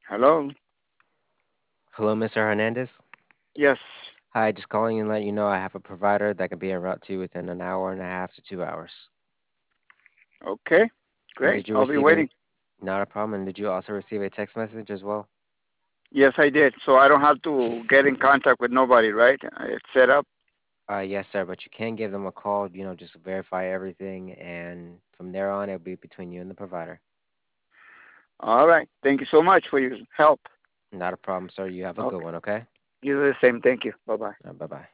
Hello? Hello, Mr. Hernandez. Yes. Hi, just calling and let you know I have a provider that can be en route to you within an hour and a half to 2 hours. Okay. And Great. did you I'll be receive a waiting. not a problem? And did you also receive a text message as well? Yes, I did. So I don't have to get in contact with nobody, right? It's set up. Yes, sir. But you can give them a call. Just to verify everything, and from there on, it'll be between you and the provider. All right. Thank you so much for your help. Not a problem, sir. You have a good Okay. one. Okay. You do the same. Thank you. Bye bye. Bye bye.